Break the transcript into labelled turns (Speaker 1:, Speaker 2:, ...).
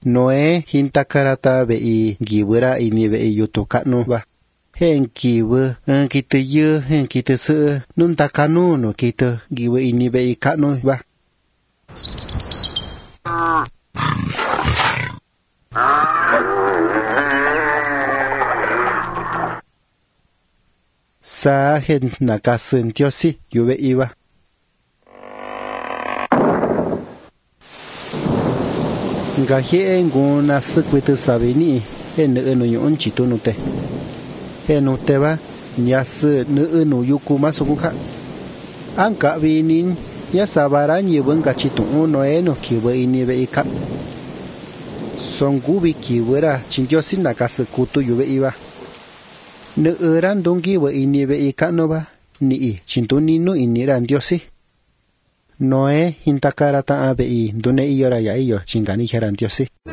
Speaker 1: Noé hintakarata ve'i gibura ini ve'i yutokanu ba. Hen kibu kita ye hen kita se nun takanu no kita gibu ini ve'i kanu ba. Sa hen nakasun tiosi yube iba. Ngahie nguna sekwete sabini hen enu yon chitunute. Henute ba nyase enu yuku masukuka. Anka vinin ya sabaran yebun gachitu uno eno kiwe ini be ika. Songubi kiwera chintiosi nakasu kutu yube iba. Ne eran dongi we ini be ika no ba ni chintuninu iniran diosi. Noé hintakarata abe dune iyora ya iyo chingani heran diosi.